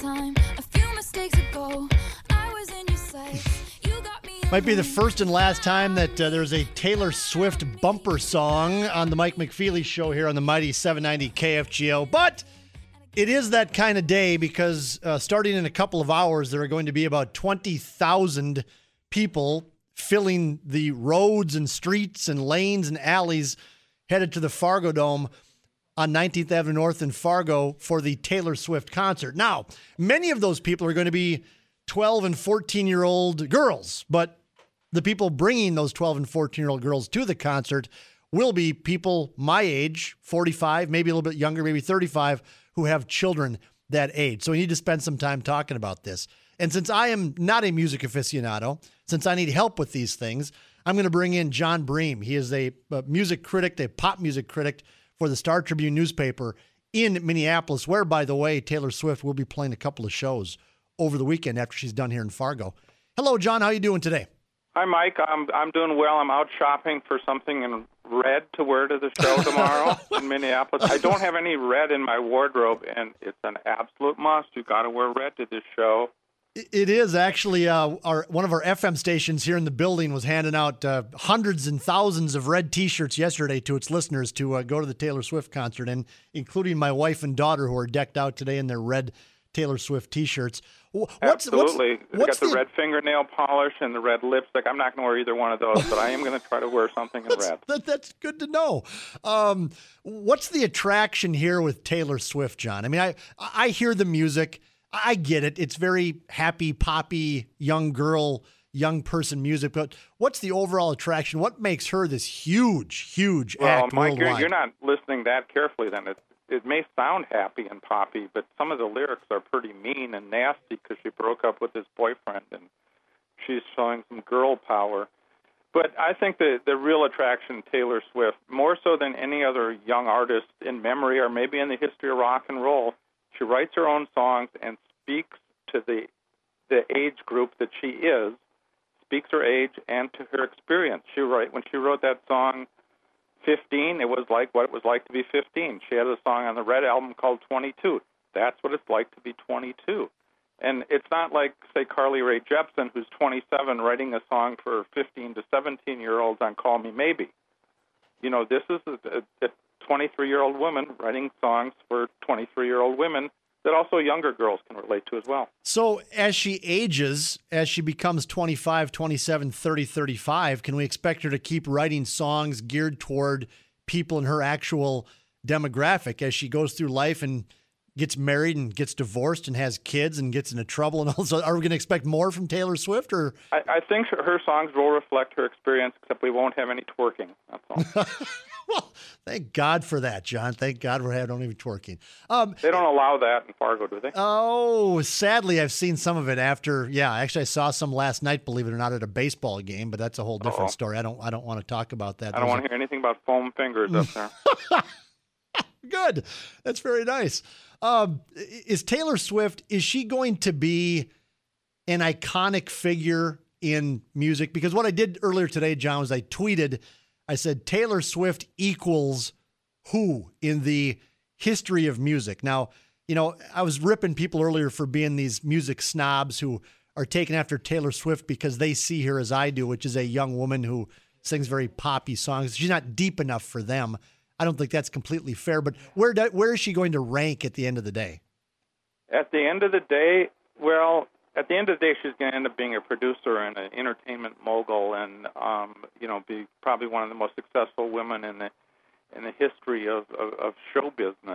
time. A few mistakes ago, I was in your sights. You got me. Might be the first and last time that there's a Taylor Swift bumper song on the Mike McFeely Show here on the mighty 790 KFGO. But it is that kind of day because starting in a couple of hours, there are going to be about 20,000 people filling the roads and streets and lanes and alleys headed to the Fargo Dome on 19th Avenue North in Fargo for the Taylor Swift concert. Now, many of those people are going to be 12 and 14-year-old girls, but the people bringing those 12 and 14-year-old girls to the concert will be people my age, 45, maybe a little bit younger, maybe 35, who have children that age. So we need to spend some time talking about this. And since I am not a music aficionado, since I need help with these things, I'm going to bring in John Bream. He is a music critic, a pop music critic for the Star Tribune newspaper in Minneapolis, where, by the way, Taylor Swift will be playing a couple of shows over the weekend after she's done here in Fargo. Hello, John. How are you doing today? Hi, Mike. I'm doing well. I'm out shopping for something in red to wear to the show tomorrow in Minneapolis. I don't have any red in my wardrobe, and it's an absolute must. You got to wear red to this show. It is actually one of our FM stations here in the building was handing out hundreds and thousands of red T-shirts yesterday to its listeners to go to the Taylor Swift concert, and including my wife and daughter who are decked out today in their red Taylor Swift T-shirts. Absolutely. They got the red fingernail polish and the red lipstick. I'm not going to wear either one of those, but I am going to try to wear something in red. That's good to know. What's the attraction here with Taylor Swift, John? I mean, I hear the music. I get it. It's very happy, poppy, young girl, young person music. But what's the overall attraction? What makes her this huge act Mike, worldwide? you're not listening that carefully then. It may sound happy and poppy, but some of the lyrics are pretty mean and nasty because she broke up with his boyfriend and she's showing some girl power. But I think the real attraction, Taylor Swift, more so than any other young artist in memory or maybe in the history of rock and roll, she writes her own songs and speaks to the age group that she is, speaks her age and to her experience. When she wrote that song 15, it was like what it was like to be 15. She had a song on the Red album called 22. That's what it's like to be 22. And it's not like, say, Carly Rae Jepsen, who's 27, writing a song for 15 to 17-year-olds on Call Me Maybe. You know, this is a 23-year-old woman writing songs for 23-year-old women that also younger girls can relate to as well. So as she ages, as she becomes 25, 27, 30, 35, can we expect her to keep writing songs geared toward people in her actual demographic as she goes through life and gets married and gets divorced and has kids and gets into trouble? And also, are we going to expect more from Taylor Swift? Or I think her songs will reflect her experience, except we won't have any twerking. That's all. Well, thank God for that, John. Thank God we're having only twerking. They don't allow that in Fargo, do they? Oh, sadly, I've seen some of it after. Yeah, actually, I saw some last night, believe it or not, at a baseball game, but that's a whole different story. I don't want to talk about that. I don't want to hear anything about foam fingers up there. Good. That's very nice. Is Taylor Swift, is she going to be an iconic figure in music? Because what I did earlier today, John, was I tweeted, I said, Taylor Swift equals who in the history of music? Now, you know, I was ripping people earlier for being these music snobs who are taken after Taylor Swift because they see her as I do, which is a young woman who sings very poppy songs. She's not deep enough for them. I don't think that's completely fair, but where is she going to rank at the end of the day? At the end of the day, at the end of the day, she's going to end up being a producer and an entertainment mogul, and be probably one of the most successful women in the history of show business.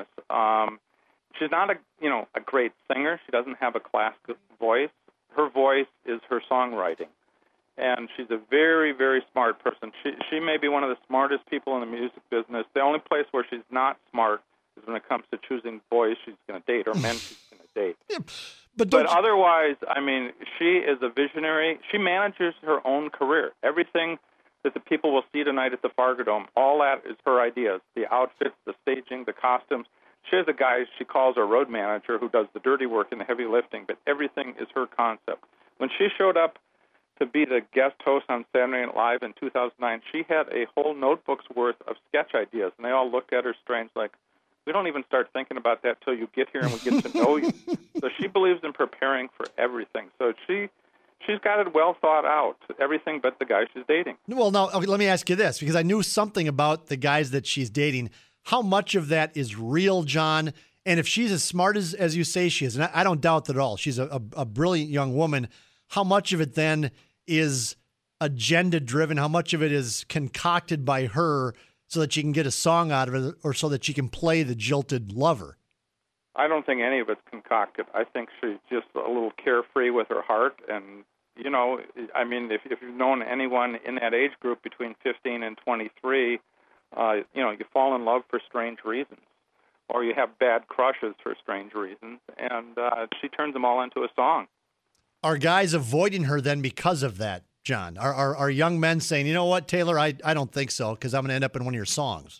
She's not a great singer. She doesn't have a classic voice. Her voice is her songwriting, and she's a very, very smart person. She may be one of the smartest people in the music business. The only place where she's not smart is when it comes to choosing boys she's going to date or men she's going to date. Yeah. But otherwise, I mean, she is a visionary. She manages her own career. Everything that the people will see tonight at the Fargo Dome, all that is her ideas. The outfits, the staging, the costumes. She has a guy she calls her road manager who does the dirty work and the heavy lifting, but everything is her concept. When she showed up to be the guest host on Saturday Night Live in 2009, she had a whole notebook's worth of sketch ideas, and they all looked at her strange like, We don't even start thinking about that till you get here and we get to know you. So she believes in preparing for everything. So she's got it well thought out, everything but the guy she's dating. Well, now, okay, let me ask you this, because I knew something about the guys that she's dating. How much of that is real, John? And if she's as smart as you say she is, and I don't doubt that at all, she's a brilliant young woman, how much of it then is agenda-driven? How much of it is concocted by her so that she can get a song out of it or so that she can play the jilted lover? I don't think any of it's concocted. I think she's just a little carefree with her heart. And, you know, I mean, if you've known anyone in that age group between 15 and 23, you know, you fall in love for strange reasons, or you have bad crushes for strange reasons, and she turns them all into a song. Are guys avoiding her then because of that, John? Are young men saying, you know what, Taylor, I don't think so, because I'm going to end up in one of your songs?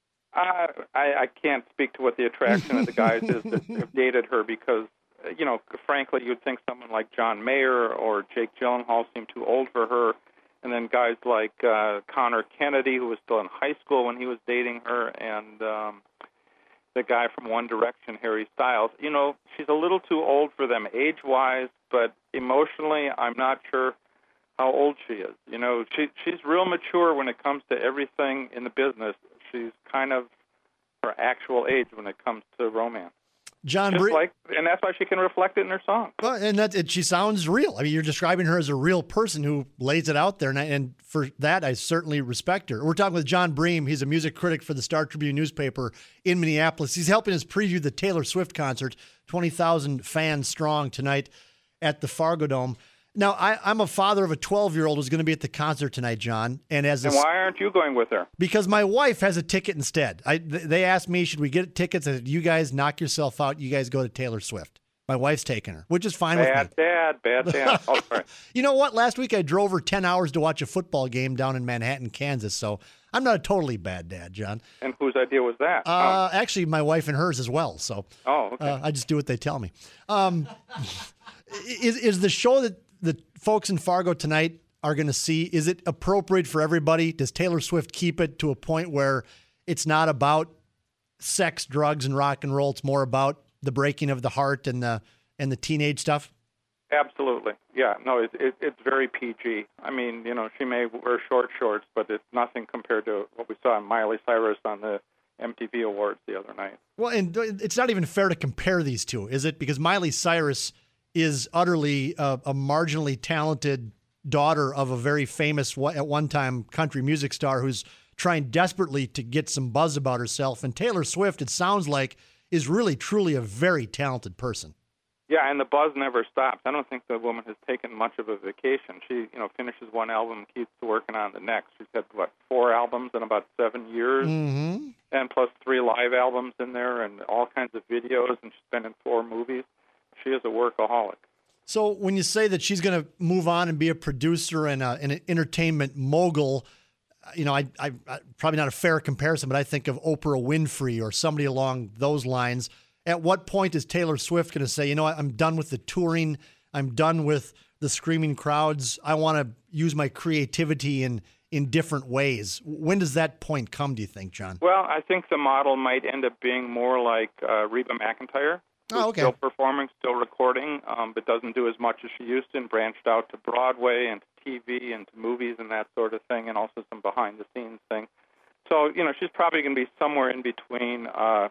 I can't speak to what the attraction of the guys is that have dated her because, you know, frankly, you'd think someone like John Mayer or Jake Gyllenhaal seemed too old for her. And then guys like Connor Kennedy, who was still in high school when he was dating her, and the guy from One Direction, Harry Styles. You know, she's a little too old for them age-wise, but emotionally, I'm not sure how old she is. You know, she's real mature when it comes to everything in the business. She's kind of her actual age when it comes to romance. John, and that's why she can reflect it in her song. Well, and she sounds real. I mean, you're describing her as a real person who lays it out there, and for that, I certainly respect her. We're talking with John Bream. He's a music critic for the Star Tribune newspaper in Minneapolis. He's helping us preview the Taylor Swift concert, 20,000 fans strong tonight at the Fargo Dome. Now, I'm a father of a 12-year-old who's going to be at the concert tonight, John. And why aren't you going with her? Because my wife has a ticket instead. They asked me, should we get tickets? I said, you guys knock yourself out. You guys go to Taylor Swift. My wife's taking her, which is fine with me. Bad dad. Oh, sorry. You know what? Last week I drove her 10 hours to watch a football game down in Manhattan, Kansas. So I'm not a totally bad dad, John. And whose idea was that? Actually, my wife and hers as well. So okay. I just do what they tell me. Is the show that the folks in Fargo tonight are going to see, is it appropriate for everybody? Does Taylor Swift keep it to a point where it's not about sex, drugs, and rock and roll? It's more about the breaking of the heart and the teenage stuff? Absolutely. Yeah. No, it's very PG. I mean, you know, she may wear short shorts, but it's nothing compared to what we saw in Miley Cyrus on the MTV Awards the other night. Well, and it's not even fair to compare these two, is it? Because Miley Cyrus is utterly a marginally talented daughter of a very famous, at one time, country music star who's trying desperately to get some buzz about herself. And Taylor Swift, it sounds like, is really, truly a very talented person. Yeah, and the buzz never stops. I don't think the woman has taken much of a vacation. She, you know, finishes one album, keeps working on the next. She's had, 4 albums in about 7 years, and plus 3 live albums in there and all kinds of videos, and she's been in 4 movies. She is a workaholic. So when you say that she's going to move on and be a producer and an entertainment mogul, you know, I probably not a fair comparison, but I think of Oprah Winfrey or somebody along those lines. At what point is Taylor Swift going to say, you know what, I'm done with the touring, I'm done with the screaming crowds, I want to use my creativity in different ways? When does that point come, do you think, John? Well, I think the model might end up being more like Reba McEntire. Oh, okay. Still performing, still recording, but doesn't do as much as she used to, and branched out to Broadway and to TV and to movies and that sort of thing, and also some behind-the-scenes thing. So, you know, she's probably going to be somewhere in between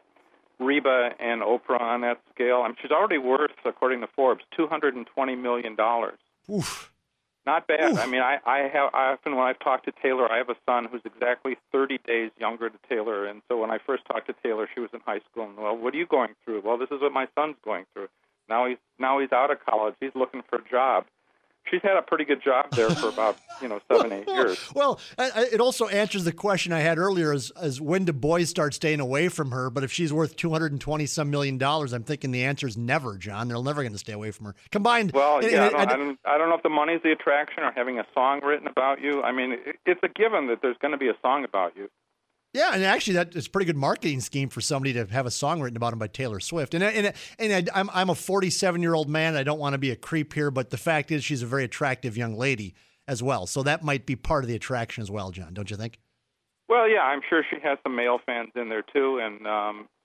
Reba and Oprah on that scale. I mean, she's already worth, according to Forbes, $220 million. Oof. Not bad. Oof. I mean, I often, when I've talked to Taylor, I have a son who's exactly 30 days younger than Taylor. And so when I first talked to Taylor, she was in high school. And, well, what are you going through? Well, this is what my son's going through. Now he's out of college. He's looking for a job. She's had a pretty good job there for about 7, 8 years. Well, it also answers the question I had earlier: as when do boys start staying away from her? But if she's worth $220-some million, I'm thinking the answer is never, John. They're never going to stay away from her. Combined. Well, yeah, I don't know if the money's the attraction or having a song written about you. I mean, it's a given that there's going to be a song about you. Yeah, and actually, that is a pretty good marketing scheme for somebody to have a song written about him by Taylor Swift. And I'm a 47-year-old man. I don't want to be a creep here, but the fact is, she's a very attractive young lady as well. So that might be part of the attraction as well, John. Don't you think? Well, yeah, I'm sure she has some male fans in there too, and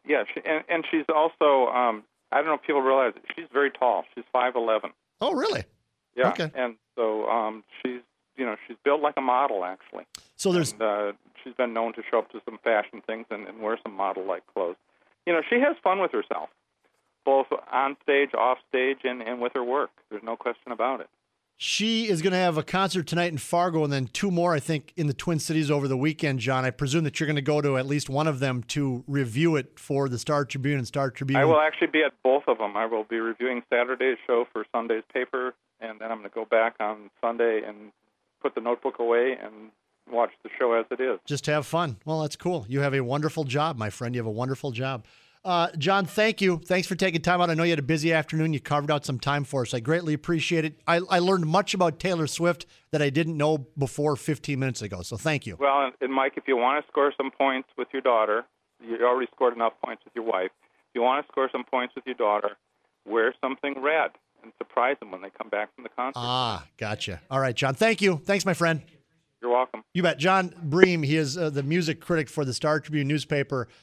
Yeah, and she's also, I don't know if people realize it, she's very tall. She's 5'11". Oh, really? Yeah. Okay. And so she's built like a model, actually. So there's... And, she's been known to show up to some fashion things and wear some model-like clothes. She has fun with herself, both on stage, off stage, and with her work. There's no question about it. She is going to have a concert tonight in Fargo and then 2 more, I think, in the Twin Cities over the weekend, John. I presume that you're going to go to at least one of them to review it for the Star Tribune and Star Tribune. I will actually be at both of them. I will be reviewing Saturday's show for Sunday's paper, and then I'm going to go back on Sunday and put the notebook away and watch the show as it is. Just have fun. Well, that's cool. You have a wonderful job, my friend. You have a wonderful job. John, thank you. Thanks for taking time out. I know you had a busy afternoon. You carved out some time for us. I greatly appreciate it. I learned much about Taylor Swift that I didn't know before 15 minutes ago, so thank you. Well, and Mike, if you want to score some points with your daughter, you already scored enough points with your wife. If you want to score some points with your daughter, wear something red and surprise them when they come back from the concert. Ah, gotcha. All right, John. Thank you. Thanks, my friend. You're welcome. You bet. John Bream, he is the music critic for the Star Tribune newspaper.